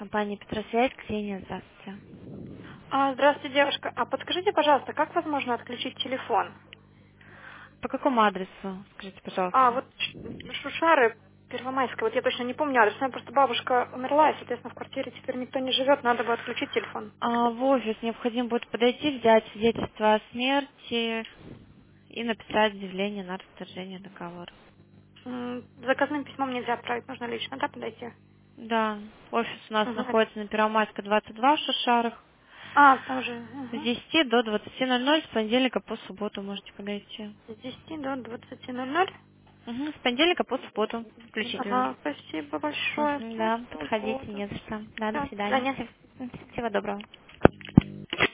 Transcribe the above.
Компания Петросвязь, Ксения, здравствуйте. Здравствуйте, девушка. А подскажите, пожалуйста, как возможно отключить телефон? По какому адресу, скажите, пожалуйста? Вот Шушары, Первомайская, вот я точно не помню адрес, у меня просто бабушка умерла, и, соответственно, в квартире теперь никто не живет, надо бы отключить телефон. В офис необходимо будет подойти, взять свидетельство о смерти и написать заявление на расторжение договора. Заказным письмом нельзя отправить, нужно лично, да, подойти? Да, офис у нас Мгм. находится на Первомайской, 22 в Шушарах. Там уже С 10 до 20:00 с понедельника по субботу можете подойти. с 10 до 20:00. С понедельника по субботу включительно. Спасибо большое. Да, Всего подходите, доброго. не за что. Да, до Да, до свидания. свидания. Всего доброго.